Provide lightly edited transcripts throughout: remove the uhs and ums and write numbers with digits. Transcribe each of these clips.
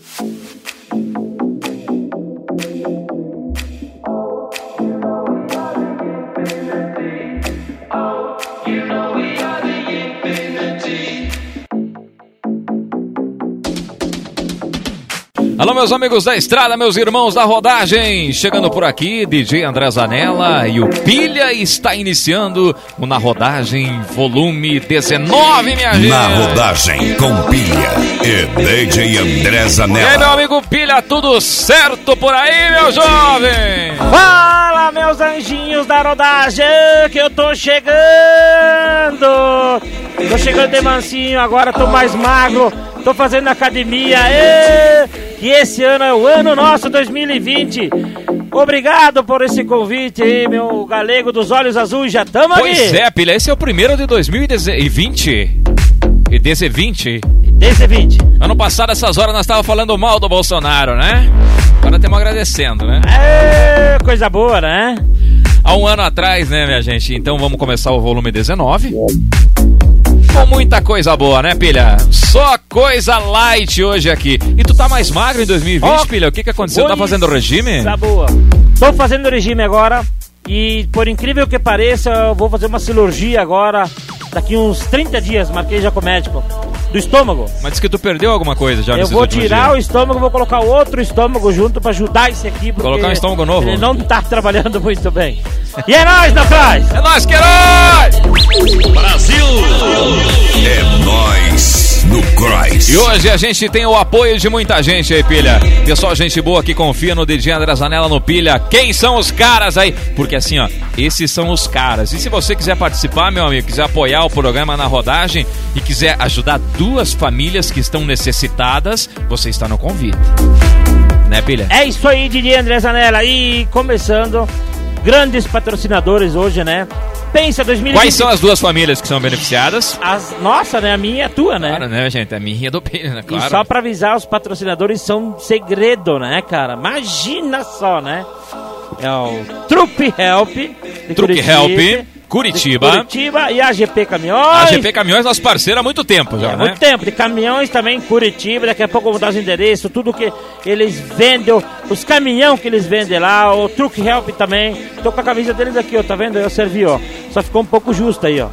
Alô, meus amigos da estrada, meus irmãos da rodagem, chegando por aqui, DJ André Zanella e o Pilha está iniciando o Na Rodagem volume 19, minha gente. Na Rodagem com Pilha e DJ André Zanella. E aí, meu amigo Pilha, tudo certo por aí, meu jovem? Fala, meus anjinhos da rodagem, que eu tô chegando. Tô chegando de mansinho, agora tô mais magro, tô fazendo academia. E esse ano é o ano nosso 2020. Obrigado por esse convite aí, meu galego dos olhos azuis, já tamo aqui. Pois é, Pilha, esse é o primeiro de 2020. E desse 20. Ano passado, essas horas, nós estávamos falando mal do Bolsonaro, né? Agora estamos agradecendo, né? É, coisa boa, né? Há um ano atrás, né, minha gente? Então vamos começar o volume 19. Com muita coisa boa, né, Pilha? Só coisa light hoje aqui. E tu tá mais magro em 2020, Pilha? O que aconteceu? Tá fazendo regime? Tá boa. Tô fazendo regime agora. E por incrível que pareça, eu vou fazer uma cirurgia agora. Daqui uns 30 dias, marquei já com o médico. Do estômago. Mas diz que tu perdeu alguma coisa já nesses últimos dias. Eu vou tirar o estômago, vou colocar outro estômago junto pra ajudar esse aqui. Colocar um estômago novo? Ele não tá trabalhando muito bem. E é nóis, Nafraz! É nóis, Queiroz! Brasil! É nóis no Cross. E hoje a gente tem o apoio de muita gente aí, Pilha. Pessoal, gente boa que confia no DJ André Zanella no Pilha. Quem são os caras aí? Porque assim, ó, esses são os caras. E se você quiser participar, meu amigo, quiser apoiar o programa Na Rodagem e quiser ajudar duas famílias que estão necessitadas, você está no convite. Né, Pilha? É isso aí, DJ André Zanella. E começando, grandes patrocinadores hoje, né? Pensa 2020. Quais são as duas famílias que são beneficiadas? Nossa, né? A minha e a tua, né? Claro, né, gente? A minha e a do Pilha, né? Claro. E só pra avisar, os patrocinadores são segredo, né, cara? Imagina só, né? É o Truck Help. Truck Help. Curitiba e a GP Caminhões. A GP Caminhões é nosso parceiro há muito tempo já, né? Muito tempo, de caminhões também, Curitiba. Daqui a pouco eu vou dar os endereços, tudo que eles vendem, os caminhões que eles vendem lá, o Truck Help também. Tô com a camisa deles aqui, ó, tá vendo? Eu servi, ó. Só ficou um pouco justo aí, ó.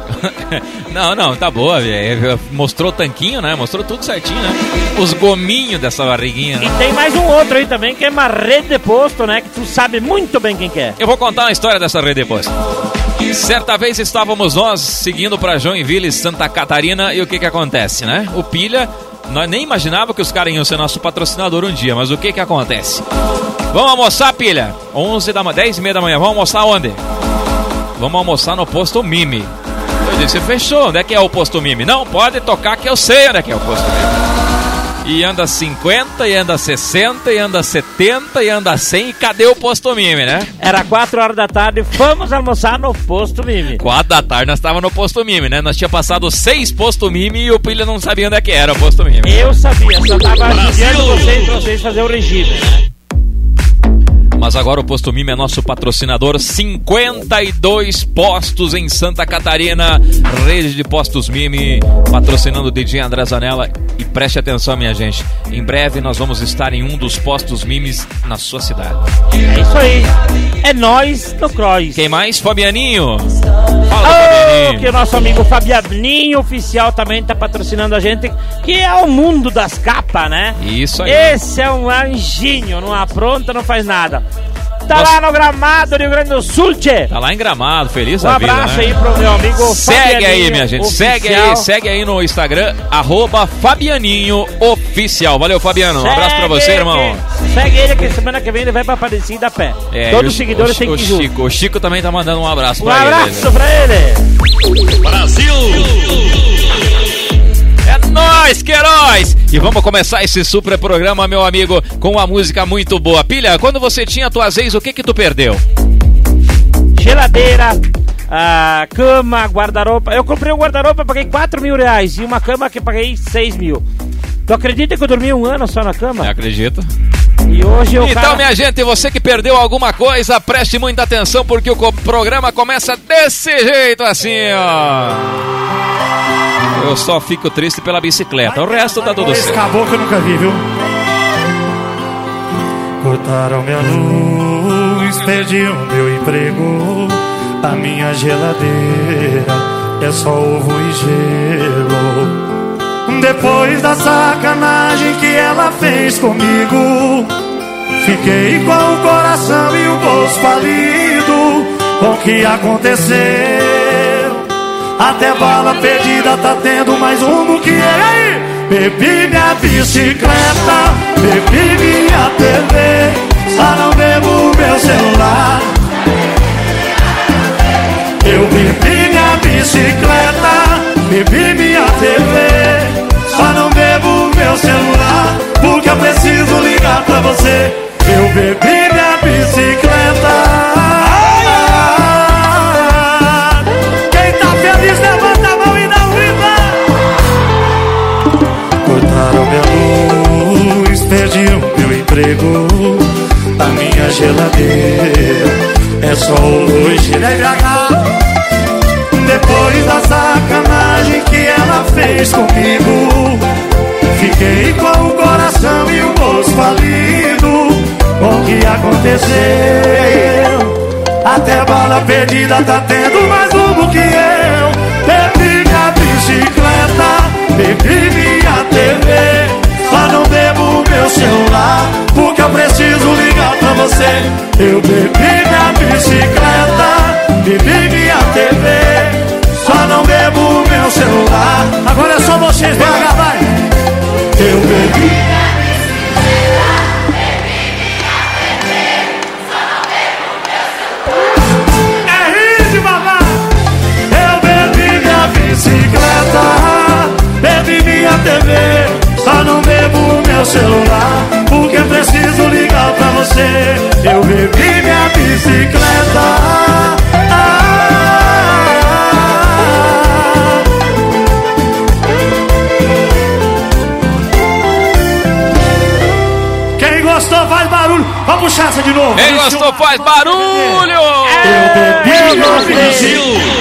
Não, tá boa, velho. Mostrou o tanquinho, né? Mostrou tudo certinho, né? Os gominhos dessa barriguinha, né? E tem mais um outro aí também, que é uma rede de posto, né? Que tu sabe muito bem quem que é. Eu vou contar uma história dessa rede de posto. Certa vez estávamos nós seguindo para Joinville, Santa Catarina, e o que acontece, né? O Pilha, nós nem imaginava que os caras iam ser nosso patrocinador um dia, mas o que acontece? Vamos almoçar, Pilha? 10h30 da manhã, vamos almoçar onde? Vamos almoçar no posto Mimi. Eu disse, fechou, onde é que é o posto Mimi? Não, pode tocar que eu sei onde é que é o posto Mimi. E anda 50, e anda 60, e anda 70, e anda 100, e cadê o posto Mimi, né? Era 4 horas da tarde, vamos almoçar no posto Mimi. 4 da tarde nós estávamos no posto Mimi, né? Nós tinha passado 6 postos Mimi e o Pilha não sabia onde é que era o posto Mimi. Eu sabia, só tava ajudando vocês pra vocês fazerem o regime, né? Mas agora o Posto Mimi é nosso patrocinador. 52 postos em Santa Catarina. Rede de postos Mimi, patrocinando o DJ André Zanella. E preste atenção, minha gente, em breve nós vamos estar em um dos postos Mimis na sua cidade. É isso aí. É nóis no Cross. Quem mais? Fabianinho. Fala, Fabianinho. Que o nosso amigo Fabianinho Oficial também tá patrocinando a gente, que é o mundo das capas, né? Isso aí. Esse é um anjinho, não apronta, não faz nada. Tá lá no Gramado, Rio Grande do Sul, tchê. Tá lá em Gramado, feliz da vida, né? Um abraço aí pro meu amigo Segue aí, minha gente, segue aí no Instagram, @Fabianinho_Oficial. Valeu, Fabiano, um abraço pra você, irmão. Segue ele que semana que vem ele vai pra Aparecida a pé. Todos os seguidores têm que ir junto. O Chico também tá mandando um abraço pra ele. Um abraço pra ele. Brasil! É nóis, Queiroz! E vamos começar esse super programa, meu amigo, com uma música muito boa. Pilha, quando você tinha tuas ex, o que tu perdeu? Geladeira, cama, guarda-roupa. Eu comprei um guarda-roupa, paguei 4 mil reais. E uma cama que paguei 6 mil. Tu acredita que eu dormi um ano só na cama? Eu acredito. E hoje Então, minha gente, você que perdeu alguma coisa, preste muita atenção, porque o programa começa desse jeito assim, ó. Eu só fico triste pela bicicleta, o resto tá tudo certo. Esse caboclo eu nunca vi, viu? Cortaram minha luz, perdi o meu emprego. A minha geladeira é só ovo e gelo. Depois da sacanagem que ela fez comigo, fiquei com o coração e o bolso falido. Com o que aconteceu, até bala perdida tá tendo mais rumo que ele. Bebi minha bicicleta, bebi minha TV, só não bebo meu celular. Eu bebi minha bicicleta, bebi minha TV, só não bebo meu celular, porque eu preciso ligar pra você. Eu bebi minha bicicleta. Quem tá feliz levanta a mão e dá um grito. Cortaram minha luz, perdi o meu emprego. A minha geladeira é só hoje. Depois da sacanagem que ela fez comigo, fiquei com o coração e o bolso falido. Com o que aconteceu, até bala perdida tá tendo mais rumo que eu. Bebi minha bicicleta, bebi minha TV, só não bebo meu celular, porque eu preciso ligar pra você. Eu bebi minha bicicleta, bebi minha TV, só não bebo meu celular. Agora é só vocês, vai, vai. Eu bebi minha bicicleta, bebi minha TV, só não bebo meu celular. É ritmo, babá. Eu bebi minha bicicleta, bebi minha TV, só não bebo meu celular, porque eu preciso ligar pra você. Eu bebi minha bicicleta. Quem gostou faz barulho. Vamos puxar essa de novo. Quem gostou faz barulho. Eu bebi meu Brasil.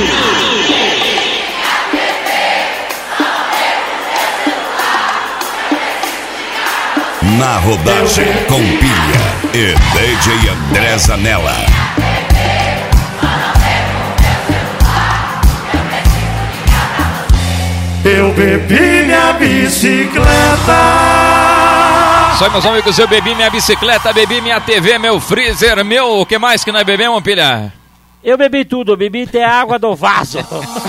Na rodagem com Pilha e DJ André Zanella. Eu bebi minha bicicleta. Só meus amigos, eu bebi minha bicicleta, bebi minha TV, meu freezer, meu... O que mais que nós bebemos, Pilha? Eu bebi tudo, eu bebi até água do vaso.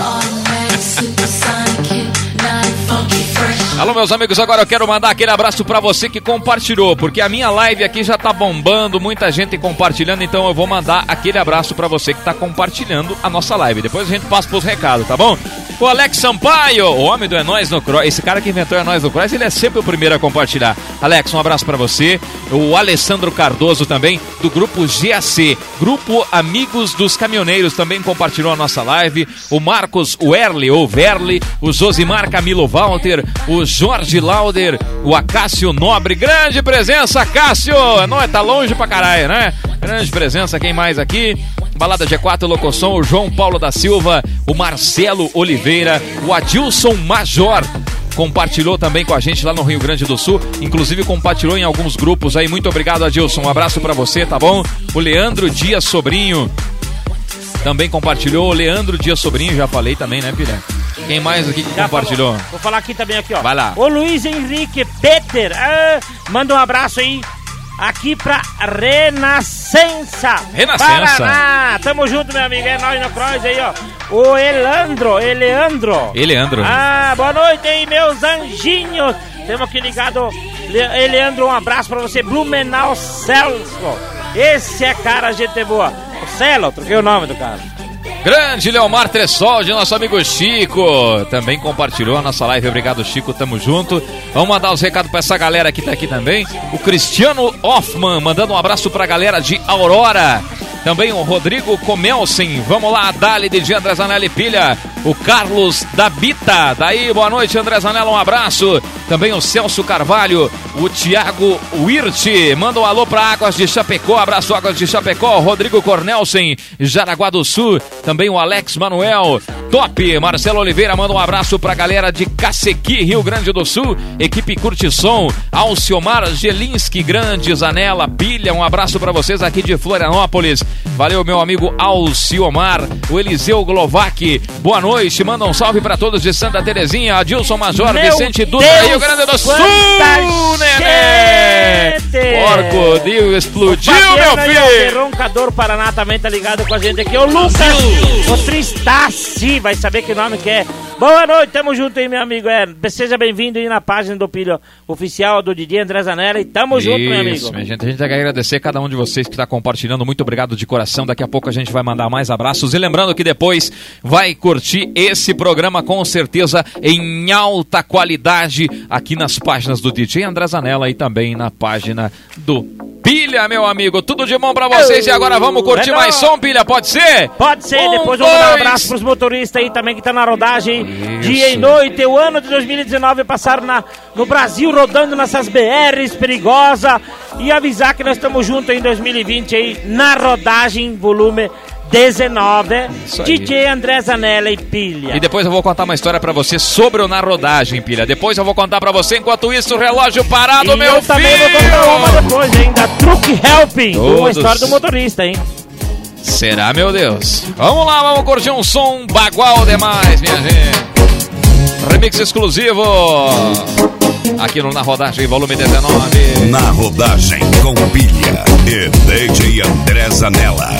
Alô, meus amigos, agora eu quero mandar aquele abraço pra você que compartilhou, porque a minha live aqui já tá bombando, muita gente compartilhando, então eu vou mandar aquele abraço pra você que tá compartilhando a nossa live. Depois a gente passa pros recados, tá bom? O Alex Sampaio, o homem do É Nóis no Cross, esse cara que inventou É Nóis no Cross, ele é sempre o primeiro a compartilhar. Alex, um abraço pra você. O Alessandro Cardoso também, do grupo GAC, Grupo Amigos dos Caminhoneiros, também compartilhou a nossa live. O Marcos Werli, ou Verli, o Josimar Camilo Walter, o Jorge Lauder, o Acácio Nobre, grande presença, Acácio, não, tá longe pra caralho, né? Grande presença, quem mais aqui? Balada G4 Locoção, o João Paulo da Silva, o Marcelo Oliveira, o Adilson Major, compartilhou também com a gente lá no Rio Grande do Sul, inclusive compartilhou em alguns grupos aí, muito obrigado, Adilson, um abraço pra você, tá bom? O Leandro Dias Sobrinho também compartilhou, o Leandro Dias Sobrinho, já falei também, né, Pilha? Quem mais aqui que já compartilhou? Falou. Vou falar aqui também, aqui, ó. Vai lá. O Luiz Henrique Peter, manda um abraço aí, aqui pra Renascença. Paraná. Tamo junto, meu amigo, é nóis no Cross aí, ó. O Eleandro. Boa noite aí, meus anjinhos. Temos aqui ligado, Eleandro, um abraço pra você, Blumenau Celso. Esse é cara, gente boa. O Celo, troquei o nome do cara. Grande Leomar Tressoldi, nosso amigo Chico, também compartilhou a nossa live. Obrigado, Chico, tamo junto. Vamos mandar os recados pra essa galera que tá aqui também. O Cristiano Hoffman, mandando um abraço pra galera de Aurora. Também o Rodrigo Comelsen. Vamos lá, Dali, DJ André Zanella e Pilha. o Carlos da Bita. Daí, boa noite, André Zanella, um abraço. Também o Celso Carvalho, o Thiago Wirth, manda um alô para Águas de Chapecó, abraço Águas de Chapecó, Rodrigo Cornelsen, Jaraguá do Sul, também o Alex Manuel, top, Marcelo Oliveira, manda um abraço pra galera de Cacequi, Rio Grande do Sul, equipe Curtição, Alciomar Gelinski, Grande Zanella, Pilha, um abraço pra vocês aqui de Florianópolis, valeu meu amigo Alciomar, o Eliseu Glovac, boa noite, manda um salve pra todos de Santa Terezinha, Adilson Major, meu Vicente Dutra, Rio Grande do Sul, neném! Porco, Dio explodiu, meu filho! O Roncador Paraná também tá ligado com a gente aqui, o Lucas, o Tristaci, vai saber que nome que é. Boa noite, tamo junto aí, meu amigo. Seja bem-vindo aí na página do Pilha Oficial do DJ André Zanella e tamo junto, meu amigo. Isso, minha gente, a gente quer agradecer cada um de vocês que está compartilhando, muito obrigado de coração. Daqui a pouco a gente vai mandar mais abraços e lembrando que depois vai curtir esse programa com certeza em alta qualidade aqui nas páginas do DJ André Zanella e também na página do Pilha, meu amigo. Tudo de bom pra vocês e agora vamos curtir mais som, Pilha, pode ser? Pode ser, depois vamos dar um abraço pros motoristas aí também que tá na rodagem. Isso. Dia e noite, o ano de 2019 passaram no Brasil rodando nessas BRs perigosas e avisar que nós estamos juntos em 2020 aí na rodagem volume 19, DJ André Zanella e Pilha. E depois eu vou contar uma história pra você sobre o Na Rodagem, Pilha. Depois eu vou contar pra você, enquanto isso, o relógio parado, meu filho. Eu também vou contar uma depois, hein, da Truck Helping, uma história do motorista, hein. Será, meu Deus? Vamos lá, vamos curtir um som bagual demais, minha gente. Remix exclusivo aqui no Na Rodagem, volume 19. Na Rodagem com Pilha e DJ André Zanella.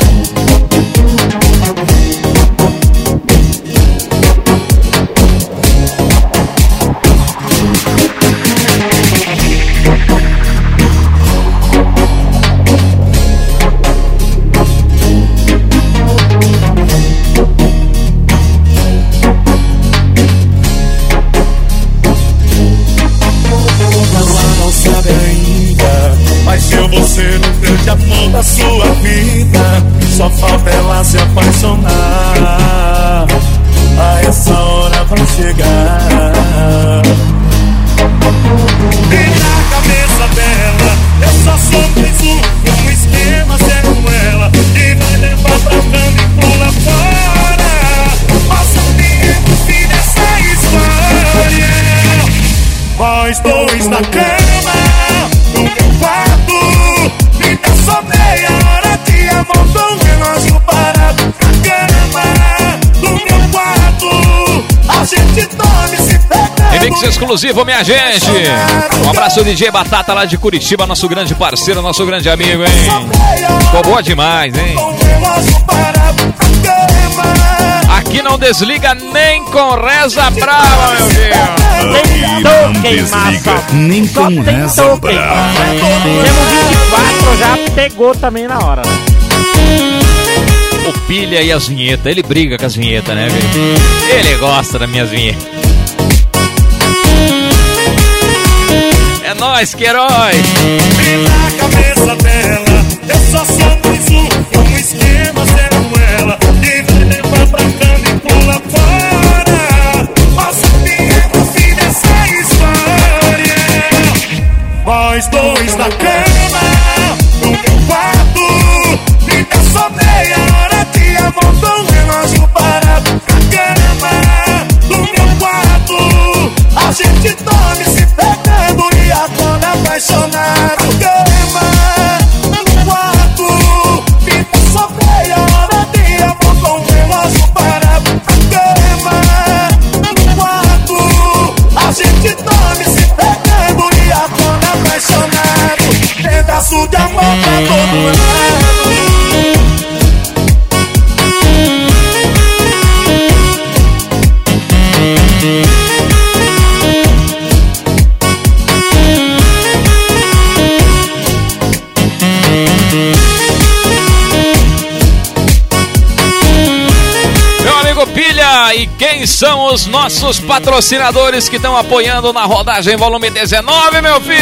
Mas eu vou ser o grande amor da sua vida. Só falta ela se apaixonar. A essa hora vai chegar. E na cabeça dela eu só sou mais um esquema ser com ela. E vai levar pra cama e pula fora. Mas o tempo fim dessa história. Nós dois na cama, no meu quarto, me dá só meia hora de amor com o relógio parado. Na cama, no meu quarto, a gente dorme se pegando. Remix exclusivo, minha gente. Um abraço DJ Batata lá de Curitiba, nosso grande parceiro, nosso grande amigo, hein. Ficou boa demais, hein. Aqui não desliga nem com reza brava, meu Deus. Não desliga nem com reza brava. Temos 24, já pegou também na hora, né? O Pilha e as vinhetas, ele briga com as vinhetas, né, velho? Ele gosta das minhas vinhetas. É nóis, que herói! E na cabeça dela, eu só sou mais um esquema ser com ela. E vai levar pra cama e pula fora. Mas o tempo fim dessa história. Nós dois na cama, no meu quarto, me dá só meia hora de amor com o relógio parado. Na cama, no meu quarto, a gente dorme se pegando e acorda apaixonado. Cama, no quarto, me dá só meia hora de amor com o relógio parado. Na cama, no quarto, a gente dorme se pegando e acorda apaixonado. Pedaço de amor pra todo lado. Pilha, e quem são os nossos patrocinadores que estão apoiando na rodagem volume 19, meu filho?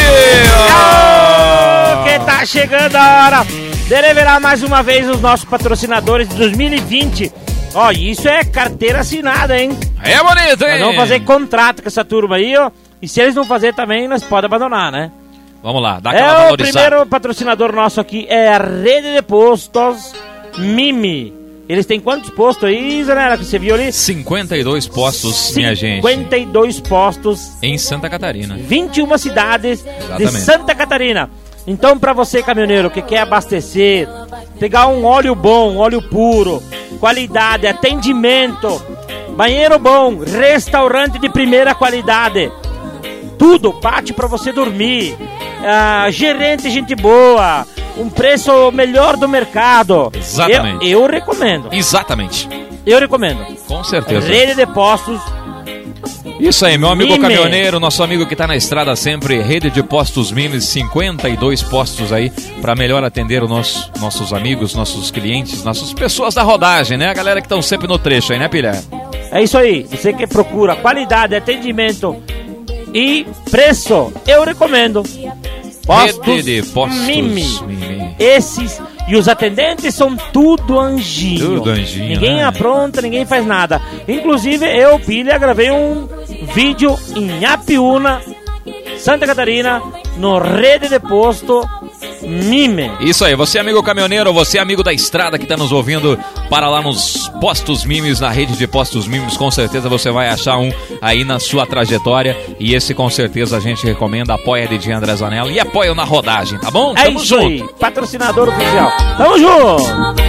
Que tá chegando a hora de revelar mais uma vez os nossos patrocinadores de 2020 Ó, isso é carteira assinada, hein? É bonito, hein? Nós vamos fazer contrato com essa turma aí, ó. E se eles não fazerem também, nós podemos abandonar, né? Vamos lá, dá aquela valorizada. O primeiro patrocinador nosso aqui é a Rede de Postos Mimi. Eles têm quantos postos aí, Zanella, que você viu ali? 52 postos, minha gente. 52 postos. Em Santa Catarina. 21 cidades. Exatamente. De Santa Catarina. Então, pra você, caminhoneiro, que quer abastecer, pegar um óleo bom, um óleo puro, qualidade, atendimento, banheiro bom, restaurante de primeira qualidade, tudo, pátio pra você dormir, gerente gente boa, um preço melhor do mercado. Exatamente. Eu recomendo. Exatamente. Eu recomendo. Com certeza. Rede de Postos. Isso aí, meu amigo Mime. caminhoneiro, nosso amigo que tá na estrada sempre, Rede de Postos Mimes, 52 postos aí, pra melhor atender os nossos amigos, nossos clientes, nossas pessoas da rodagem, né? A galera que estão sempre no trecho aí, né, Pilha? É isso aí, você que procura qualidade, atendimento e preço, eu recomendo. Rede de Postos Mime. Esses e os atendentes são tudo anjinho. Tudo anjinho, ninguém né? apronta, ninguém faz nada. Inclusive eu, Pilha, gravei um vídeo em Apiúna, Santa Catarina, no Rede de Posto Mime. Isso aí, você amigo caminhoneiro, você amigo da estrada que tá nos ouvindo, para lá nos Postos Mimes, na Rede de Postos Mimes, com certeza você vai achar um aí na sua trajetória, e esse com certeza a gente recomenda, apoia a DJ André Zanella e apoia na rodagem, tá bom? É Tamo isso junto. aí, patrocinador oficial. Tamo junto!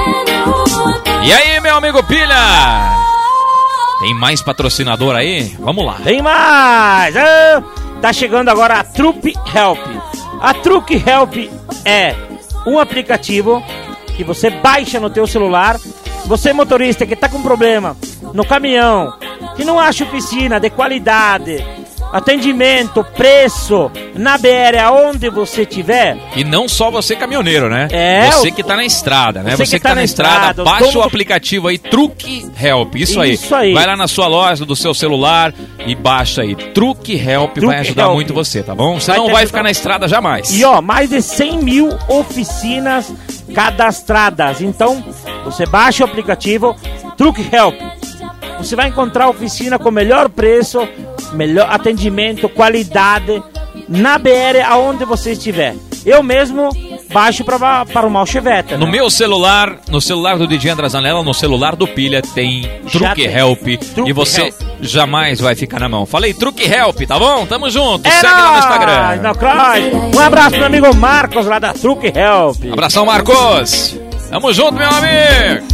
E aí, meu amigo Pilha? Tem mais patrocinador aí? Vamos lá. Tem mais! Tá chegando agora a Truck Help. A Truck Help é um aplicativo que você baixa no teu celular. Você motorista que tá com problema no caminhão, que não acha oficina de qualidade, atendimento, preço, na BR, aonde você estiver. E não só você caminhoneiro, né? É, você que tá na estrada, né? Você que tá na estrada, baixa o aplicativo aí, Truck Help. Isso aí. Vai lá na sua loja do seu celular e baixa aí. Truck Help vai ajudar muito você, tá bom? Você não vai ficar na estrada jamais. E ó, mais de 100 mil oficinas cadastradas. Então, você baixa o aplicativo Truck Help. Você vai encontrar oficina com melhor preço, melhor atendimento, qualidade, na BR, aonde você estiver. Eu mesmo baixo para arrumar o Chevette. Né? No meu celular, no celular do DJ André Zanella, no celular do Pilha, tem Truck Help. E você jamais vai ficar na mão. Falei Truck Help, tá bom? Tamo junto. Segue lá no Instagram. Um abraço pro meu amigo Marcos, lá da Truck Help. Abração, Marcos. Tamo junto, meu amigo.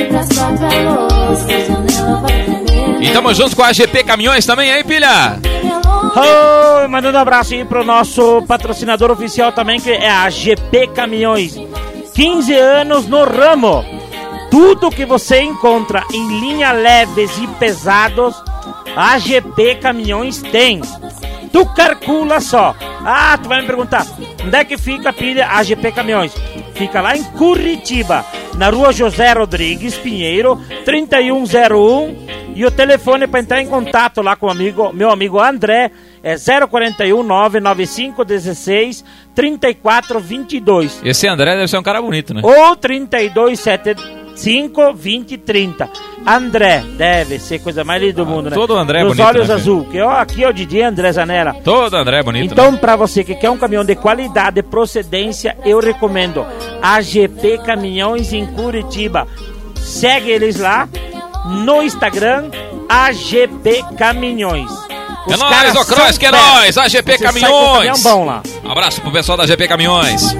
E tamo junto com a GP Caminhões também, hein, Pilha? Oh, mandando um abraço aí pro nosso patrocinador oficial também, que é a GP Caminhões. 15 anos no ramo. Tudo que você encontra em linha leves e pesados, a GP Caminhões tem. Tu calcula só. Ah, tu vai me perguntar, onde é que fica, Pilha, a GP Caminhões? Fica lá em Curitiba, na rua José Rodrigues Pinheiro, 3101. E o telefone para entrar em contato lá com meu amigo André é 041 995 16 34 22. Esse André deve ser um cara bonito, né? Ou 3275 2030. André, deve ser coisa mais linda do mundo, né? Todo André é bonito. Os olhos né, azul, que aqui é o DJ André Zanella. Todo André é bonito. Então, né? para você que quer um caminhão de qualidade e procedência, eu recomendo a GP Caminhões em Curitiba. Segue eles lá no Instagram, AGP Caminhões. É nóis, ô Cross, que é nóis, AGP Caminhões. Bom lá. Um abraço pro pessoal da AGP Caminhões.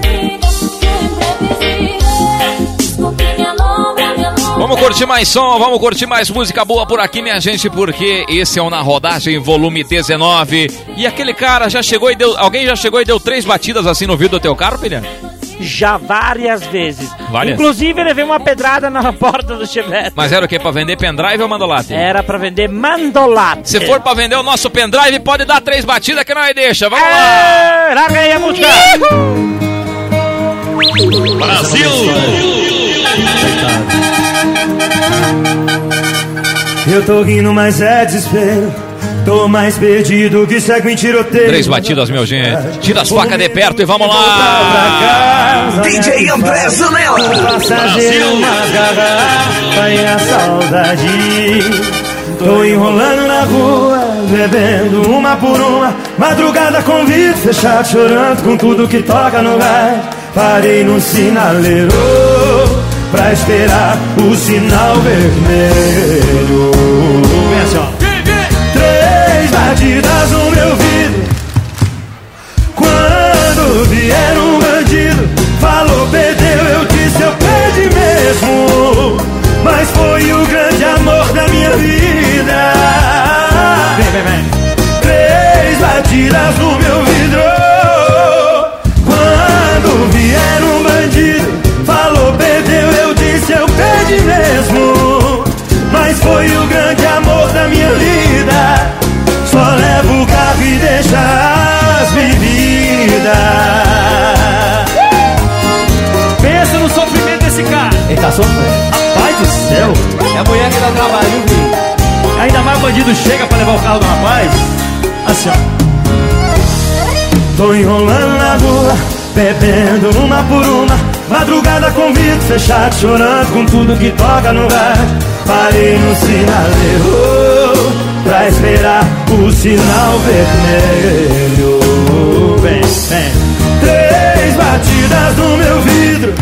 Vamos curtir mais som, vamos curtir mais música boa por aqui, minha gente, porque esse é o Na Rodagem, volume 19. E aquele cara já chegou e deu... Alguém já chegou e deu 3 batidas assim no vidro do teu carro, Pilha? Já várias vezes. Várias? Inclusive, levei uma pedrada na porta do Chevette. Mas era o quê? Pra vender pendrive ou mandolate? Era pra vender mandolate. Se for pra vender o nosso pendrive, pode dar 3 batidas que nós deixa. Vamos lá! Larga aí a música! Brasil! Eu tô rindo, mas é desespero. Tô mais perdido que cego em tiroteio. 3 batidas, meu gente. Tira as facas de perto e vamos lá. DJ André Zanella. Passageiro nas garrafas e a saudade. Tô enrolando na rua, bebendo uma por uma. Madrugada com vidro fechado, chorando com tudo que toca no rádio. Parei no sinaleiro pra esperar o sinal vermelho. Vem assim, ó. 3 batidas no meu vidro. Quando vier um bandido, falou, perdeu, eu disse, eu perdi mesmo. Mas foi o grande amor da minha vida. Vem. 3 batidas no meu vidro. Quando vier um bandido, falou, perdeu, eu disse, eu perdi mesmo. Mas foi o grande amor da minha vida. Só levo o carro e deixa as bebidas. Pensa no sofrimento desse cara. Ele tá sofrendo. Rapaz do céu. É a mulher que dá trabalho, viu? Ainda mais o bandido chega pra levar o carro do rapaz. Assim, ó. Tô enrolando na rua, bebendo uma por uma. Madrugada com vidro fechado, chorando com tudo que toca no rádio. Parei no sinaleiro pra esperar o sinal vermelho. Vem. 3 batidas no meu vidro.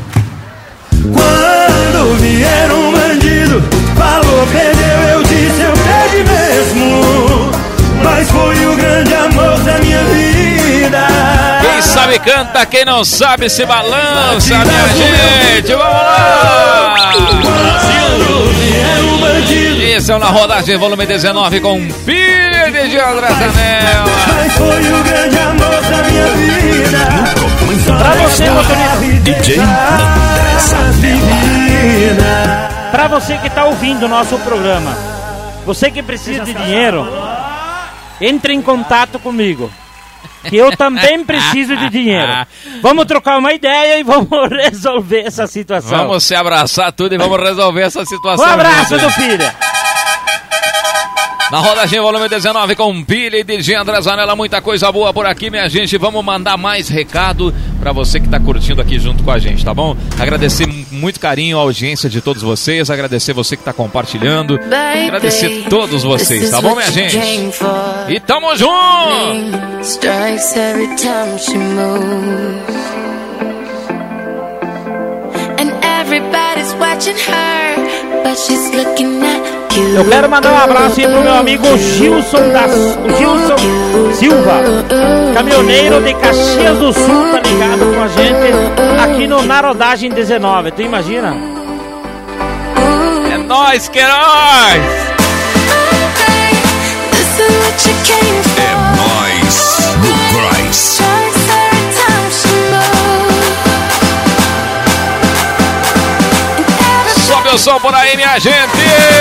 Quando vier um bandido, falou, perdeu, eu disse, eu perdi mesmo. Mas foi o grande amor da minha vida. Quem sabe canta, quem não sabe se balança, minha gente. Vamos lá! Quando vier um bandido, Esse é o Na Rodagem, volume 19, com Pilha de André Zanella. mas foi o grande amor da minha vida. Pra você, motorista, DJ André Zanella. pra você que tá ouvindo o nosso programa, você que precisa de dinheiro, entre em contato comigo, que eu também preciso de dinheiro. Vamos trocar uma ideia e vamos resolver essa situação. Vamos se abraçar tudo e vamos resolver essa situação. Um abraço gente. do Pilha. Na Rodagem, volume 19, com Pilha e DJ André Zanella. Muita coisa boa por aqui, minha gente. Vamos mandar mais recado pra você que tá curtindo aqui junto com a gente, tá bom? Agradecer muito carinho a audiência de todos vocês. Agradecer você que tá compartilhando. Agradecer todos vocês, tá bom, minha gente? E tamo junto! Strikes every time she moves, and everybody's watching her, but she's looking at you. Eu quero mandar um abraço aí pro meu amigo Gilson Silva, caminhoneiro de Caxias do Sul, tá ligado com a gente aqui no Na Rodagem 19. Tu imagina? É nóis, que é nóis! This is what you came for. É nóis no Christ. Strikes every time she moves. Sobe o som por aí, minha gente!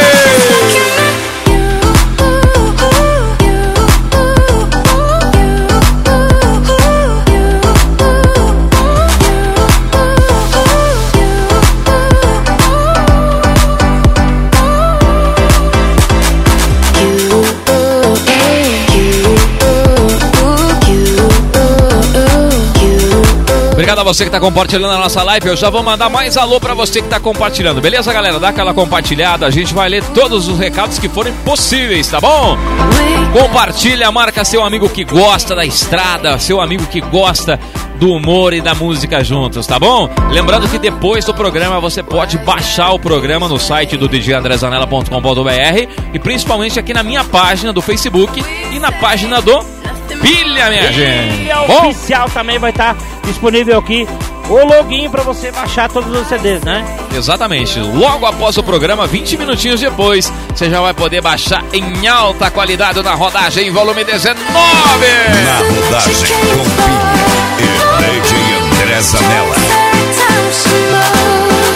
Obrigado a você que está compartilhando a nossa live. Eu já vou mandar mais alô para você que está compartilhando. Beleza, galera? Dá aquela compartilhada. A gente vai ler todos os recados que forem possíveis, tá bom? Compartilha, marca seu amigo que gosta da estrada, seu amigo que gosta do humor e da música juntos, tá bom? Lembrando que depois do programa você pode baixar o programa no site do djandrezanella.com.br e principalmente aqui na minha página do Facebook e na página do Pilha, minha gente. E a Bom? oficial também vai estar disponível aqui o login pra você baixar todos os CDs, né? Exatamente. Logo após o programa, 20 minutinhos depois, você já vai poder baixar em alta qualidade na Rodagem, volume 19. Na Rodagem com Pilha e DJ André Zanella. Every time she moves,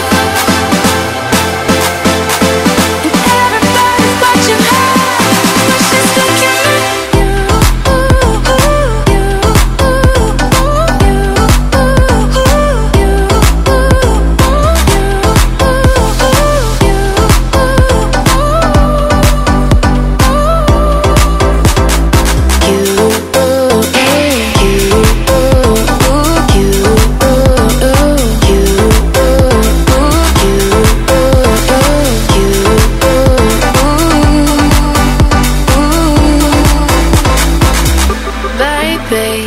and everybody's watching her, but she's looking at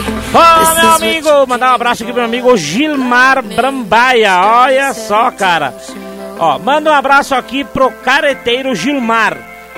Ô, meu amigo, mandar um abraço aqui pro meu amigo Gilmar Brambaia. Olha só, cara. Ó, manda um abraço aqui pro careteiro Gilmar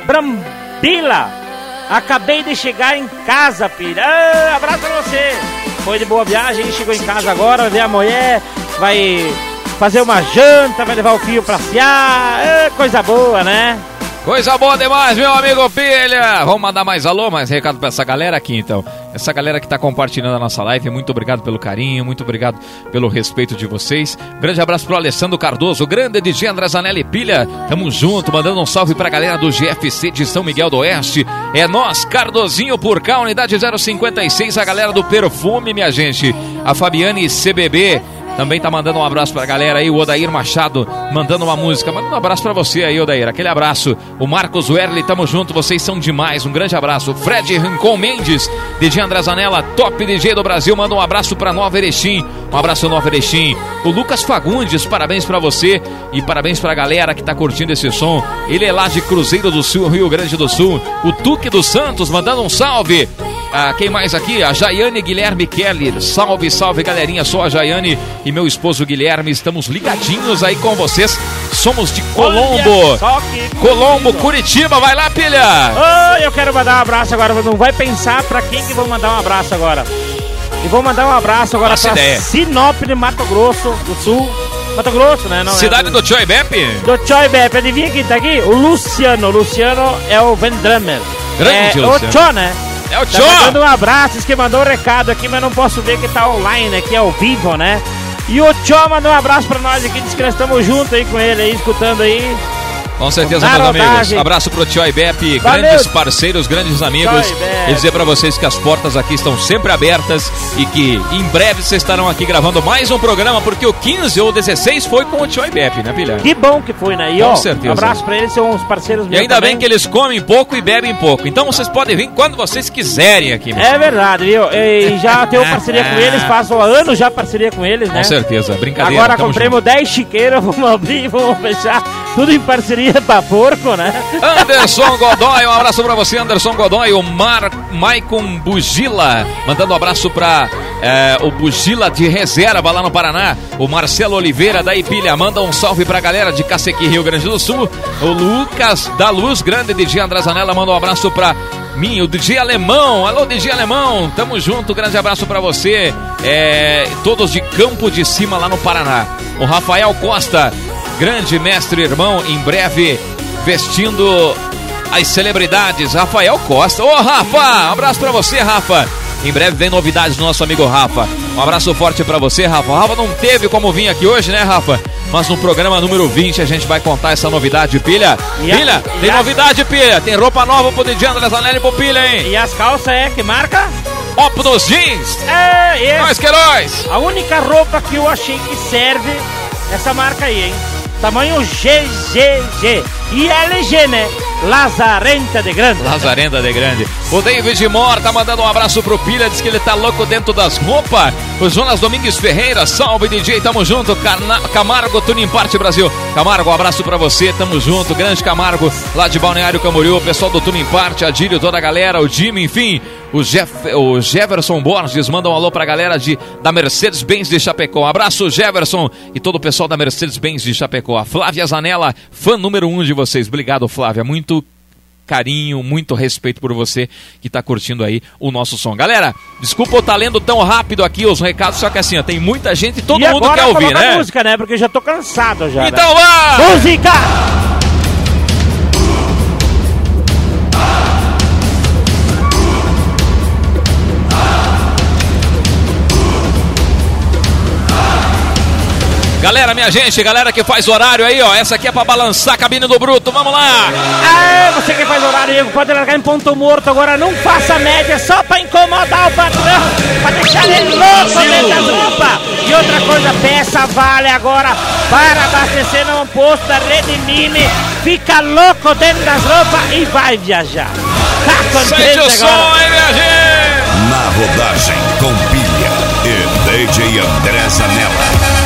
Brambila. Acabei de chegar em casa, filha. Abraço pra você. Foi de boa viagem, chegou em casa agora, vai ver a mulher, vai fazer uma janta, vai levar o filho pra passear. Coisa boa, né? Coisa boa demais, meu amigo Pilha. Vamos mandar mais alô, mais recado pra essa galera aqui, então. Essa galera que tá compartilhando a nossa live, muito obrigado pelo carinho, muito obrigado pelo respeito de vocês. Grande abraço pro Alessandro Cardoso, o grande DJ André Zanelli Pilha. Tamo junto, mandando um salve pra galera do GFC de São Miguel do Oeste. É nós, Cardozinho por cá, unidade 056, a galera do Perfume, minha gente. A Fabiane CBB também tá mandando um abraço pra galera aí. O Odair Machado mandando uma música. Manda um abraço pra você aí, Odair. Aquele abraço. O Marcos Werley, tamo junto. Vocês são demais. Um grande abraço. O Fred Rincon Mendes, DJ André Zanella, top DJ do Brasil. Manda um abraço pra Nova Erechim. Um abraço, Nova Erechim. O Lucas Fagundes, parabéns pra você. E parabéns pra galera que tá curtindo esse som. Ele é lá de Cruzeiro do Sul, Rio Grande do Sul. O Tuque dos Santos mandando um salve. Quem mais aqui? A Jaiane Guilherme Kelly. Salve, salve, galerinha. Sou a Jaiane e meu esposo Guilherme. Estamos ligadinhos aí com vocês. Somos de Colombo. Colombo, Curitiba. Vai lá, Pilha. Eu quero mandar um abraço agora. Não vai pensar pra quem que vou mandar um abraço agora. E vou mandar um abraço agora pra Sinop de Mato Grosso do Sul. Mato Grosso, né? Não, cidade do Choi Bep? Do Choi Bep. Adivinha quem tá aqui? O Luciano. O Luciano é o Vendrammer. Grande Luciano. O Chó, né? É o Chó! Tá mandando um abraço, diz que mandou um recado aqui, mas não posso ver que tá online aqui, ao vivo, né? E o Chó mandou um abraço pra nós aqui, diz que nós estamos juntos aí com ele aí, escutando aí. Com certeza, meus amigos. Abraço pro Choi Bep, grandes parceiros, grandes amigos. E dizer pra vocês que as portas aqui estão sempre abertas e que em breve vocês estarão aqui gravando mais um programa, porque o 15 ou 16 foi com o Choi Bep, né, Pilha? Que bom que foi, né? E com certeza. Um abraço pra eles, são uns parceiros meus. E ainda também. bem que eles comem pouco e bebem pouco. Então vocês podem vir quando vocês quiserem aqui. É verdade, viu? E já tenho parceria com eles, faço anos já parceria com eles, né? Com certeza, brincadeira. Agora compramos 10 chiqueiros, vamos abrir, vamos fechar tudo em parceria pra porco. Né? Anderson Godoy, um abraço pra você, Anderson Godoy. O Maicon Bugila, mandando um abraço pra o Bugila de reserva lá no Paraná. O Marcelo Oliveira da Ipilha, manda um salve pra galera de Cacequi, Rio Grande do Sul. O Lucas da Luz, grande DJ André Zanella, manda um abraço pra mim, o DJ Alemão. Alô, DJ Alemão, tamo junto, grande abraço pra você. Todos de Campo de Cima lá no Paraná. O Rafael Costa, grande mestre irmão, em breve vestindo as celebridades. Rafael Costa. Ô, Rafa, um abraço pra você, Rafa. Em breve vem novidades do nosso amigo Rafa. Um abraço forte pra você, Rafa. O Rafa não teve como vir aqui hoje, né, Rafa? Mas no programa número 20 a gente vai contar essa novidade, Pilha. Pilha, tem novidade, Pilha. Tem roupa nova pro DJ André Zanelli e pro Pilha, hein? E as calças que marca? Opnos Jeans. Nós Queiroz. A única roupa que eu achei que serve essa marca aí, hein? Tamanho GGG e LG, né? Lazarenta de Grande. Lazarenta de Grande. O David Moore tá mandando um abraço pro Pilha, diz que ele tá louco dentro das roupas. O Jonas Domingues Ferreira, salve DJ, tamo junto. Camargo, Tuning Parte Brasil. Camargo, um abraço pra você, tamo junto. Grande Camargo, lá de Balneário Camboriú. O pessoal do Tuning Parte, a Dílio, toda a galera, o Jimmy, enfim. O Jefferson Borges manda um alô pra galera da Mercedes-Benz de Chapecó. Um abraço, Jefferson, e todo o pessoal da Mercedes-Benz de Chapecó. A Flávia Zanella, fã número 1 de vocês. Obrigado, Flávia. Muito carinho, muito respeito por você que tá curtindo aí o nosso som. Galera, desculpa eu tá lendo tão rápido aqui os recados, só que assim, ó, tem muita gente e todo mundo quer ouvir, né? Música, né? Porque eu já tô cansado já. Então né? vá! Música! Galera, minha gente, galera que faz horário aí, ó. Essa aqui é pra balançar a cabine do Bruto, vamos lá! Você que faz horário, pode largar em ponto morto. Agora não faça média só pra incomodar o patrão, pra deixar ele louco dentro das roupas. E outra coisa, peça vale agora para abastecer num posto da Rede Mime. Fica louco dentro das roupas e vai viajar. Tá sente o som, hein, minha gente? Na rodagem com Pilha e DJ André Zanella.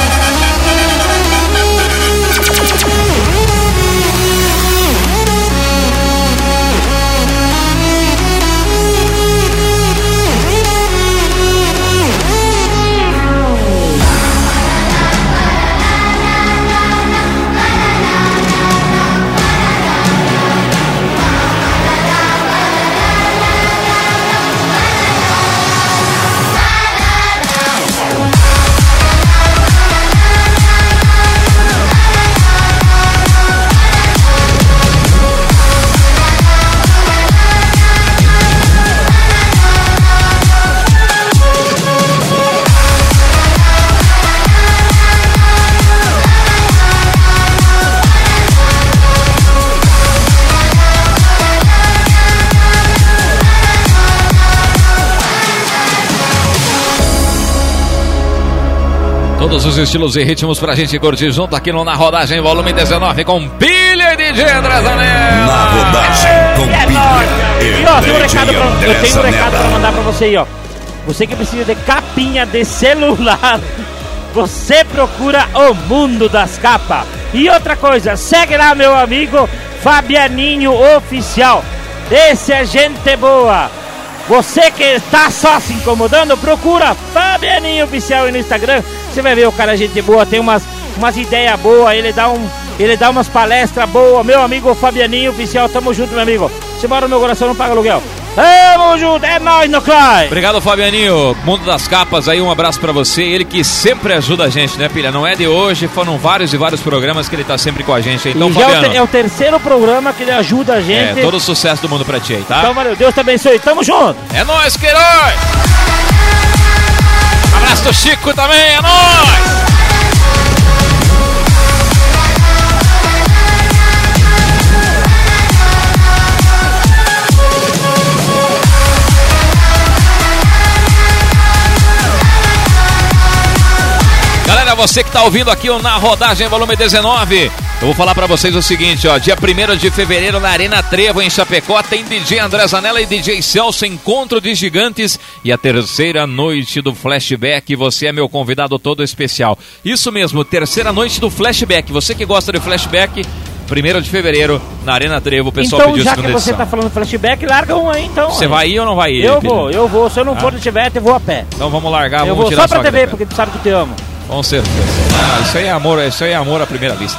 Todos os estilos e ritmos pra gente curtir junto aqui no Na Rodagem, volume 19, com Pilha e DJ André Zanella. Na Rodagem, com Pilha E ó, eu tenho um recado pra mandar pra você aí, ó. Você que precisa de capinha de celular, você procura o mundo das capas. E outra coisa, segue lá meu amigo Fabianinho Oficial. Esse é gente boa. Você que está só se incomodando, procura Fabianinho Oficial no Instagram. Você vai ver o cara é gente boa, tem umas ideias boas, ele dá umas palestras boas. Meu amigo Fabianinho Oficial, tamo junto, meu amigo. Você mora no meu coração, não paga aluguel. Tamo junto, é nóis no Clay. Obrigado, Fabianinho. Mundo das Capas aí, um abraço pra você. Ele que sempre ajuda a gente, né, Pilha? Não é de hoje, foram vários e vários programas que ele tá sempre com a gente. Então, Fabiano, é o terceiro programa que ele ajuda a gente. Todo o sucesso do mundo pra ti aí, tá? Então, valeu, Deus te abençoe, tamo junto. É nóis, Queiroz. Abraço do Chico também, é nóis. Galera, você que tá ouvindo aqui Na Rodagem, volume 19, eu vou falar pra vocês o seguinte, ó, dia 1º de fevereiro na Arena Trevo, em Chapecó, tem DJ André Zanella e DJ Celso, Encontro de Gigantes, e a terceira noite do Flashback, você é meu convidado todo especial. Isso mesmo, terceira noite do Flashback, você que gosta de Flashback, 1º de fevereiro, na Arena Trevo, o pessoal então, pediu já segunda que você edição. tá falando Flashback, larga um aí então. Você vai ir ou não vai ir? Eu vou, se eu não for de Chivete, eu vou a pé. Então vamos largar, eu vamos vou tirar só pra TV, grana. porque tu sabe que eu te amo. Com certeza. Isso aí é amor à primeira vista.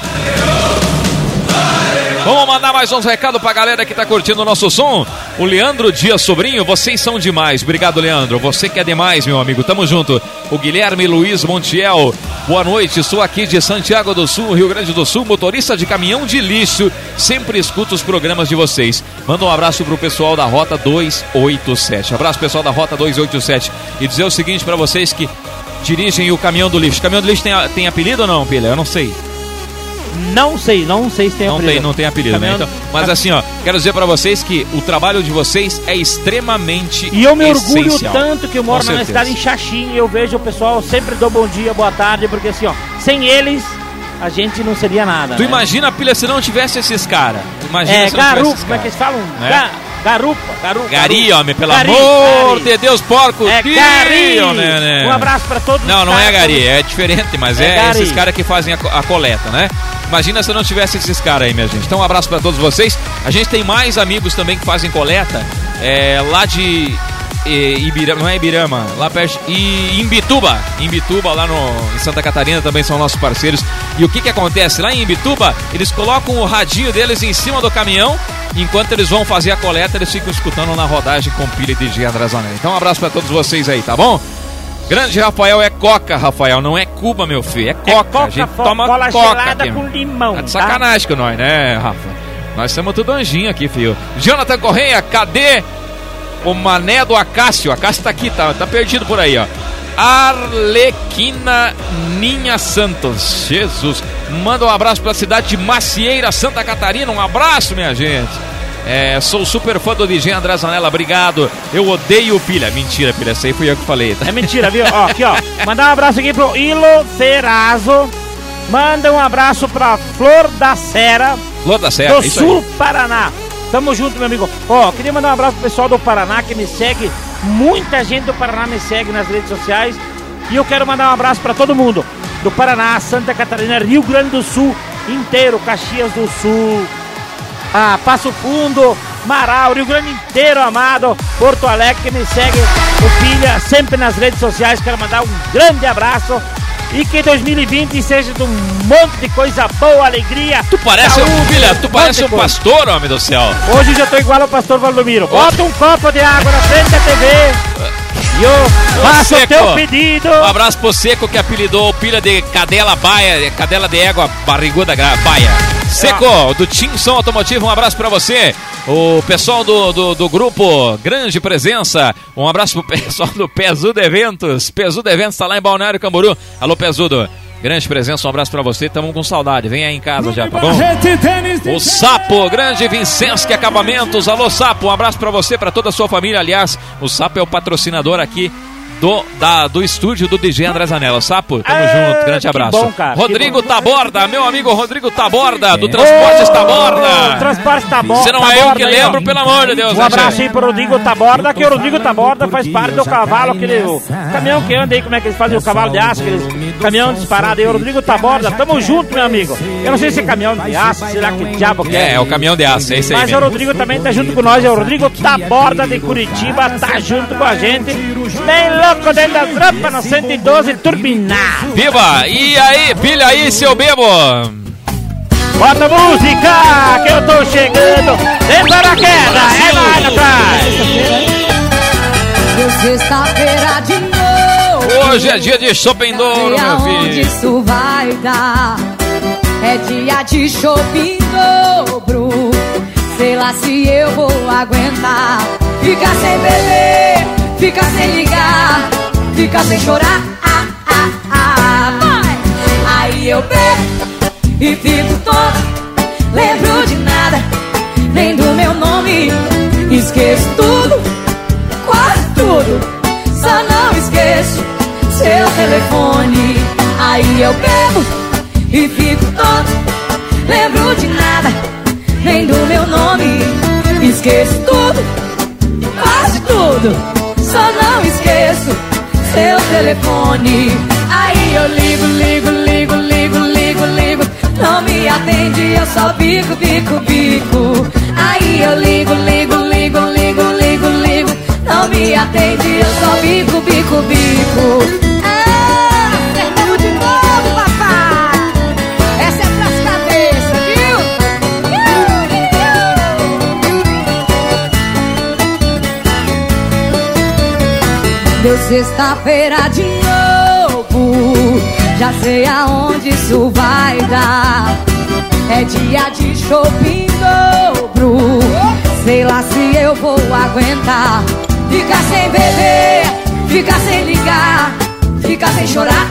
Vamos mandar mais uns recados pra galera que tá curtindo o nosso som. O Leandro Dias Sobrinho, vocês são demais. Obrigado, Leandro. Você que é demais, meu amigo. Tamo junto. O Guilherme Luiz Montiel. Boa noite, sou aqui de Santiago do Sul, Rio Grande do Sul, motorista de caminhão de lixo. Sempre escuto os programas de vocês. Manda um abraço pro pessoal da Rota 287. Abraço, pessoal da Rota 287. E dizer o seguinte pra vocês que dirigem o caminhão do lixo. O caminhão do lixo tem apelido ou não, Pilha? Eu não sei. Não sei se tem apelido. Não tem apelido, caminhão, né? Então, mas assim, ó, quero dizer pra vocês que o trabalho de vocês é extremamente E eu me essencial. orgulho tanto que eu moro na minha cidade em Xaxim e eu vejo o pessoal, sempre dou bom dia, boa tarde, porque assim, ó, sem eles a gente não seria nada. Tu né? imagina, Pilha, se não tivesse esses caras. Imagina se não tivesse esses como é que eles falam? Né? Garupa. Gari, homem, pelo Gari, amor Gari. de Deus, porco. É Gari. Né? Um abraço pra todos. Não é Gari, é diferente, mas é Gari. esses caras que fazem a coleta, né? Imagina se não tivesse esses caras aí, minha gente. Então um abraço pra todos vocês. A gente tem mais amigos também que fazem coleta lá de Ibirama, não é Ibirama, lá perto, e Imbituba, lá em Santa Catarina também são nossos parceiros. E o que acontece? Lá em Imbituba, eles colocam o radinho deles em cima do caminhão, enquanto eles vão fazer a coleta, eles ficam escutando Na Rodagem com Pilha e DJ André Zanella. Então um abraço pra todos vocês aí, tá bom? Grande Rafael, é Coca, Rafael, não é Cuba, meu filho, é Coca. A gente toma cola Coca gelada aqui, com limão. tá de sacanagem com nós, né, Rafa? Nós somos tudo anjinho aqui, filho. Jonathan Correia, cadê o mané do Acácio? Acácio tá aqui, tá perdido por aí, ó. Arlequina Ninha Santos, Jesus. Manda um abraço pra cidade de Macieira, Santa Catarina. Um abraço, minha gente. Sou super fã do DJ André Zanella, obrigado. Eu odeio o Pilha. Mentira, Pilha, essa aí fui eu que falei, tá? É mentira, viu? Ó, aqui, ó. Mandar um abraço aqui pro Ilo Ferazo. Manda um abraço pra Flor da Serra. Flor da Serra, do isso Sul aí. Paraná. Tamo junto, meu amigo. Ó, queria mandar um abraço pro pessoal do Paraná que me segue. Muita gente do Paraná me segue nas redes sociais. E eu quero mandar um abraço pra todo mundo do Paraná, Santa Catarina, Rio Grande do Sul inteiro, Caxias do Sul, Passo Fundo, Marau, Rio Grande inteiro, amado, Porto Alegre, que me segue, o Pilha, sempre nas redes sociais. Quero mandar um grande abraço e que 2020 seja de um monte de coisa boa, alegria. Tu parece saúde, Pilha, tu parece um coisa. pastor, homem do céu. Hoje já tô igual ao pastor Valdomiro. Bota um copo de água na frente da TV e eu faço o teu pedido. Um abraço pro Seco, que apelidou o Pilha de cadela baia, cadela de égua barriguda baia. Seco, do Team Som Automotivo, um abraço pra você. O pessoal do grupo Grande Presença, um abraço pro pessoal do Pesudo Eventos. Pesudo Eventos tá lá em Balneário Camboriú. Alô, Pesudo. Grande Presença, um abraço pra você. Tamo com saudade. Vem aí em casa já, tá bom? O Sapo, Grande Vincenski Acabamentos. Alô, Sapo, um abraço pra você, pra toda a sua família. Aliás, o Sapo é o patrocinador aqui do estúdio do DJ André Zanella. Sapo, tamo junto, grande abraço. Bom, cara, Rodrigo Taborda, meu amigo Rodrigo Taborda, do Transportes Taborda. Transportes Taborda. Se não é eu que lembro, pelo amor de Deus. Um abraço aí pro Rodrigo Taborda, que o Rodrigo Taborda faz parte do cavalo, aquele caminhão que anda aí, como é que eles fazem o cavalo de aço, aqueles caminhão disparado aí, o Rodrigo Taborda, tamo junto, meu amigo. Eu não sei se é caminhão de aço, será que diabo que é? É o caminhão de aço, é isso aí. Mas mesmo. o Rodrigo também tá junto com nós, é o Rodrigo Taborda de Curitiba, tá junto com a gente. Bem louco dentro das rampas, no 112 turbinar. Viva! E aí, pilha aí, seu bebo! Bota música, que eu tô chegando. Vem para a queda, é nóis atrás. Sexta-feira de novo. Hoje é dia de shopping Douro, meu filho. Isso vai dar. É dia de shopping dobro. Sei lá se eu vou aguentar. Fica sem beber, fica sem ligar, fica sem chorar. Vai. Aí eu bebo e fico tonto. Lembro de nada, nem do meu nome. Esqueço tudo, quase tudo. Só não esqueço seu telefone. Aí eu bebo e fico tonto. Lembro de nada, nem do meu nome. Esqueço tudo, quase tudo. Só não esqueço seu telefone. Aí eu ligo. Não me atende, eu só bico. Aí eu ligo. Não me atende, eu só bico. Serviu de novo, papai. Essa é pras cabeças, viu? Deu sexta-feira de novo. Já sei aonde isso vai dar. É dia de shopping dobro. Sei lá se eu vou aguentar. Fica sem beber, fica sem ligar, fica sem chorar.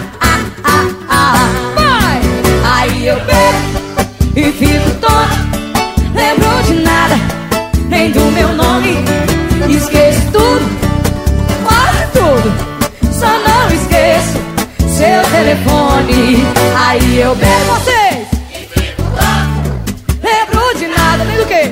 Vai! Aí eu bebo e fico tonto. Lembro de nada, nem do meu nome. Esqueço tudo, quase tudo. Só não esqueço seu telefone. Aí eu bebo vocês e fico louco. Lembro de nada, nem do que?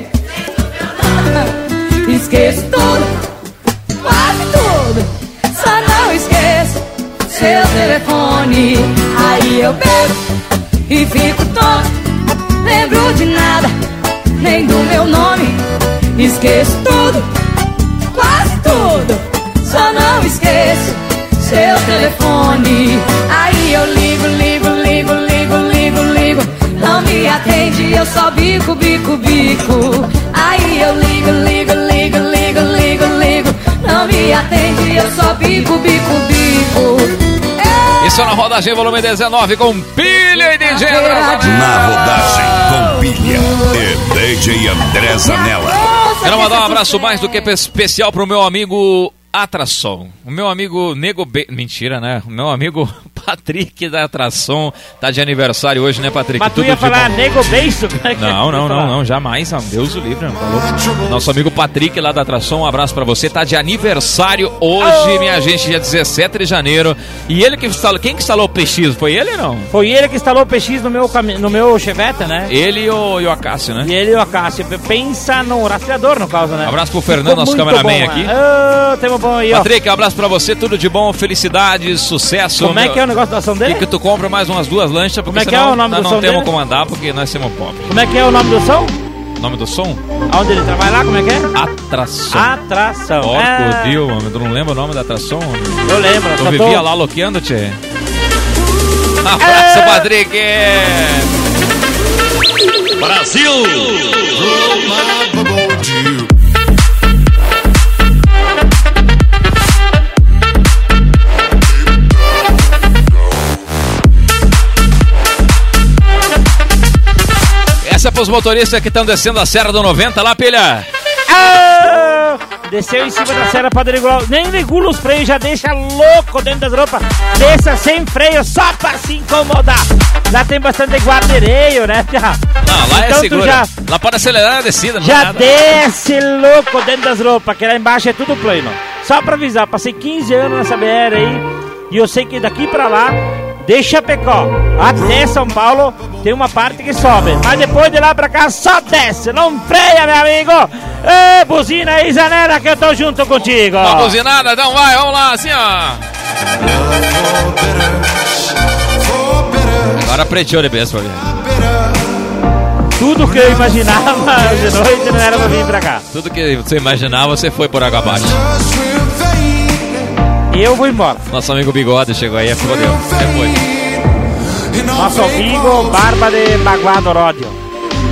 Esqueço tudo, quase tudo. Só não esqueço seu telefone. Aí eu bebo e fico tonto. Lembro de nada, nem do meu nome. Esqueço tudo, quase tudo. Só não esqueço seu telefone. Aí eu ligo. Não me atende, eu só bico. Aí eu ligo. Não me atende, eu só bico. Isso na rodagem volume 19 com pilha e DJ André Zanella. Na rodagem com pilha e DJ André Zanella. Quero mandar um abraço mais do que especial pro meu amigo Atração. O meu amigo Mentira, né? O meu amigo Patrick da Atração tá de aniversário hoje, né, Patrick? Mas tu ia falar Nego Beijo? Não, jamais. Deus o livre, falou. Nosso amigo Patrick lá da Atração, um abraço pra você. Tá de aniversário hoje, minha gente, dia 17 de janeiro. E ele que instalou, quem que instalou o PX? Foi ele ou não? Foi ele que instalou o PX no meu Chevette, né? Ele e o Acácio, né? E ele e o Acácio. Pensa no rastreador, no caso, né? Um abraço pro Fernando, nosso cameraman aqui. Temos bom aí, ó. Patrick, um abraço pra você, tudo de bom, felicidades, sucesso. Como é que é o negócio da ação dele? E que tu compra mais umas 2 lanchas, porque como é que senão é o nome do nós som não temos dele? como andar, porque nós somos pobres. Como é que é o nome do som? Nome do som? Aonde ele trabalha lá, como é que é? Atração. Atração. Porco, Dio, homem, tu não lembra o nome da atração? Homem? Eu lembro. Tu vivia lá loqueando, tchê? Abraço, Patrick! Brasil! Essa é pros motoristas que estão descendo a Serra do 90 lá, pilha! Desceu em cima da serra pra regular. Nem regula os freios, já deixa louco dentro das roupas. Desça sem freio só pra se incomodar. Lá tem bastante guardereio, né? Não, lá então é segura. Lá pode acelerar a descida, não já nada. Desce louco dentro das roupas, que lá embaixo é tudo plano. Só pra avisar, passei 15 anos nessa BR aí. E eu sei que daqui pra lá, de Chapecó até São Paulo, tem uma parte que sobe. Mas depois de lá pra cá, só desce. Não freia, meu amigo. Ê, buzina aí, Zanera, que eu tô junto contigo. Uma buzinada, então vai, vamos lá, assim, ó. Agora preteou de vez pra mim. Tudo que eu imaginava de noite não era pra vir pra cá. Tudo que você imaginava, você foi por água abaixo. E eu vou embora. Nosso amigo Bigode chegou aí, fodeu. Foi. Nosso amigo Barba de Baguado Ródio.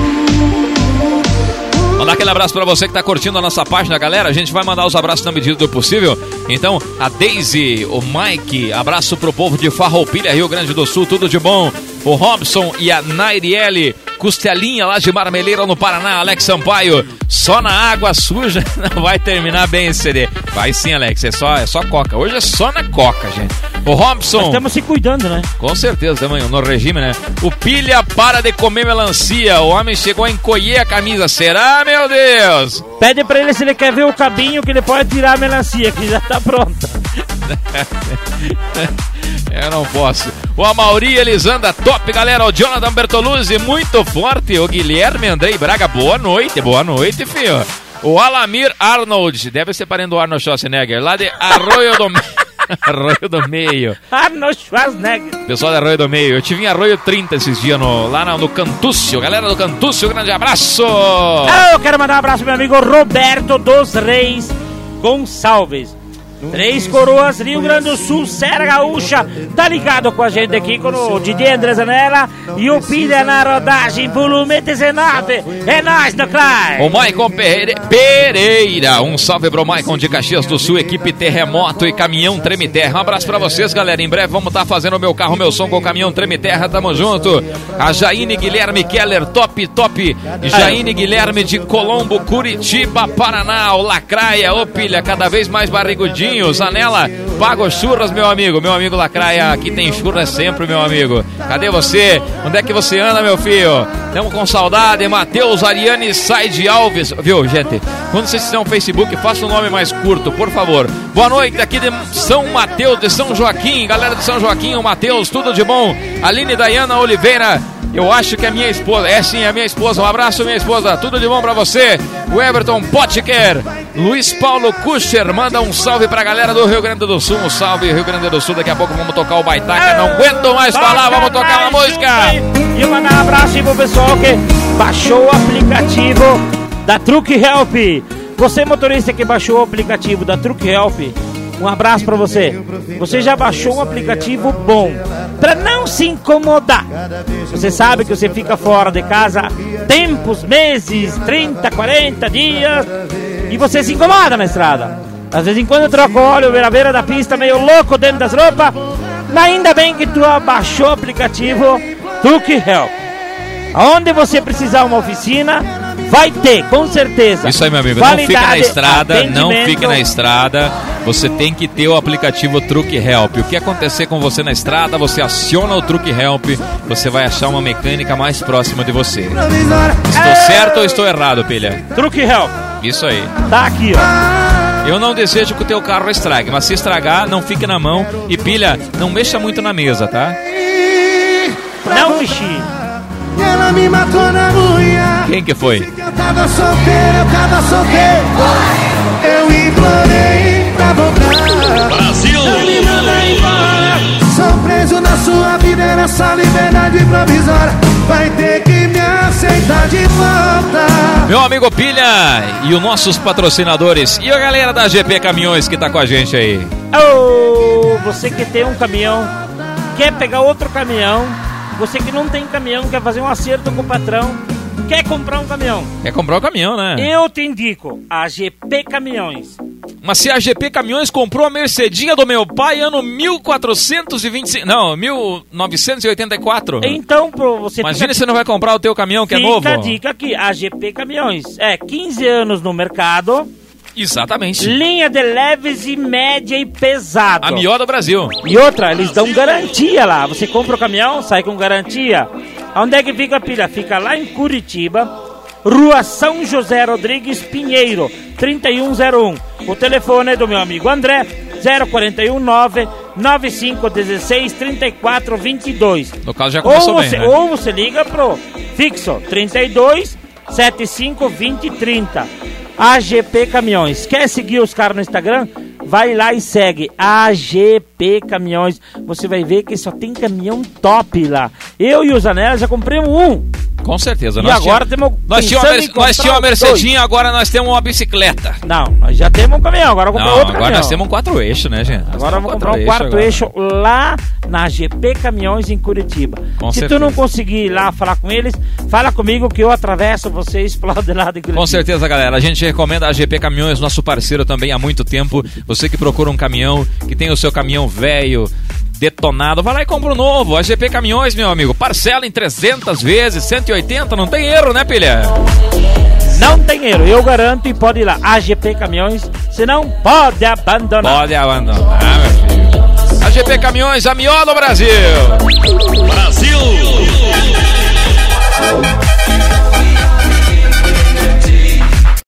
Mandar aquele abraço pra você que tá curtindo a nossa página, galera. A gente vai mandar os abraços na medida do possível. Então, a Daisy, o Mike, abraço pro povo de Farroupilha, Rio Grande do Sul, tudo de bom. O Robson e a Nairiele, Costelinha lá de Marmeleira, no Paraná. Alex Sampaio, só na água suja não vai terminar bem esse CD. Vai sim, Alex, é só coca. Hoje é só na coca, gente. O Robson... Nós estamos se cuidando, né? Com certeza, também, no regime, né? O Pilha para de comer melancia. O homem chegou a encolher a camisa. Será, meu Deus? Pede pra ele se ele quer ver o cabinho que ele pode tirar a melancia, que já tá pronta. Eu não posso. O Amauri Elisanda, top, galera. O Jonathan Bertoluzzi, muito forte. O Guilherme Andrei Braga, boa noite, filho. O Alamir Arnold, deve ser parente do Arnold Schwarzenegger, lá de Arroio do Arroio do Meio. Arnold Schwarzenegger. Pessoal de Arroio do Meio, eu tive em Arroio 30 esses dias lá no Cantúcio. Galera do Cantúcio, grande abraço. Eu quero mandar um abraço pro meu amigo Roberto dos Reis Gonçalves. Três Coroas, Rio Grande do Sul, Serra Gaúcha. Tá ligado com a gente aqui com o DJ André Zanella e o Pilha na rodagem, volume 19. É nóis, no Clay. O Maicon Pereira, um salve pro Maicon de Caxias do Sul, equipe Terremoto e Caminhão Treme Terra. Um abraço pra vocês, galera. Em breve vamos estar fazendo o meu carro, meu som com o Caminhão Treme Terra. Tamo junto. A Jaine Guilherme Keller, top. Jaine Guilherme de Colombo, Curitiba, Paraná. O Lacraia, ô Pilha, cada vez mais barrigudinho. Zanella, pago churras, meu amigo Lacraia, aqui tem churras sempre, meu amigo. Cadê você? Onde é que você anda, meu filho? Estamos com saudade. Matheus Ariane Saide Alves, viu, gente? Quando vocês estão no Facebook, faça um nome mais curto, por favor. Boa noite, aqui de São Mateus, de São Joaquim, galera de São Joaquim, o Matheus, tudo de bom. Aline Dayana Oliveira, eu acho que é minha esposa. É sim, é minha esposa. Um abraço, minha esposa. Tudo de bom pra você. O Everton Potker. Luiz Paulo Kucher. Manda um salve pra galera do Rio Grande do Sul. Um salve, Rio Grande do Sul. Daqui a pouco vamos tocar o Baitaca. Não aguento mais falar. Vamos tocar uma música. E mandar um abraço aí pro pessoal que baixou o aplicativo da Truck Help. Você, motorista que baixou o aplicativo da Truck Help, um abraço pra você. Você já baixou um aplicativo bom pra não se incomodar. Você sabe que você fica fora de casa tempos, meses, 30, 40 dias e você se incomoda na estrada. Às vezes em quando troca o óleo na beira da pista, meio louco dentro das roupas. Mas ainda bem que tu baixou o aplicativo Truck Help. Onde você precisar uma oficina, vai ter, com certeza. Isso aí, meu amigo. Não fica na estrada, não fique na estrada. Você tem que ter o aplicativo Truck Help. O que acontecer com você na estrada, você aciona o Truck Help, você vai achar uma mecânica mais próxima de você. Estou certo ou estou errado, Pilha? Truck Help. Isso aí. Tá aqui, ó. Eu não desejo que o teu carro estrague, mas se estragar, não fique na mão. E Pilha, não mexa muito na mesa, tá? Não mexi. Ela me matou na unha. Quem que foi? Eu tava solteiro. Eu implorei pra voltar. Brasil! Não me manda embora. Sou preso na sua vida, era só liberdade provisória. Vai ter que me aceitar de volta. Meu amigo Pilha e os nossos patrocinadores. E a galera da GP Caminhões que tá com a gente aí. Oh, você que tem um caminhão, quer pegar outro caminhão. Você que não tem caminhão, quer fazer um acerto com o patrão, quer comprar um caminhão. Quer comprar um caminhão, né? Eu te indico a GP Caminhões. Mas se a GP Caminhões comprou a Mercedinha do meu pai, ano 1425... Não, 1984. Então, você... Imagina se não vai comprar o teu caminhão que é novo. Fica a dica aqui, a GP Caminhões. 15 anos no mercado. Exatamente. Linha de leves e média e pesado. A melhor do Brasil. E outra, eles dão garantia lá. Você compra o caminhão, sai com garantia. Onde é que fica a Pilha? Fica lá em Curitiba, Rua São José Rodrigues Pinheiro, 3101. O telefone é do meu amigo André, 0419-9516-3422. No caso já começou bem, né? Ou você liga pro fixo 32 75 20 30. AGP Caminhões. Quer seguir os caras no Instagram? Vai lá e segue AGP Caminhões. Você vai ver que só tem caminhão top lá. Eu e o Zanella já compramos um. Com certeza. E agora nós tínhamos uma Mercedinha, agora nós temos uma bicicleta. Não, nós já temos um caminhão, agora vamos comprar outro caminhão. Agora nós temos um 4-eixo, né, gente? Agora vamos comprar um 4-eixo lá na GP Caminhões em Curitiba. Se tu não conseguir ir lá falar com eles, fala comigo que eu atravesso vocês pro lado de lá de Curitiba. Com certeza, galera. A gente recomenda a GP Caminhões, nosso parceiro também há muito tempo. Você que procura um caminhão, que tem o seu caminhão velho, detonado, vai lá e compra um novo. A GP Caminhões, meu amigo, parcela em 300 vezes, 180, não tem erro, né, Pilha? Não tem erro, eu garanto, e pode ir lá, AGP Caminhões, senão pode abandonar. Pode abandonar, meu filho. AGP Caminhões, a melhor do Brasil! Brasil!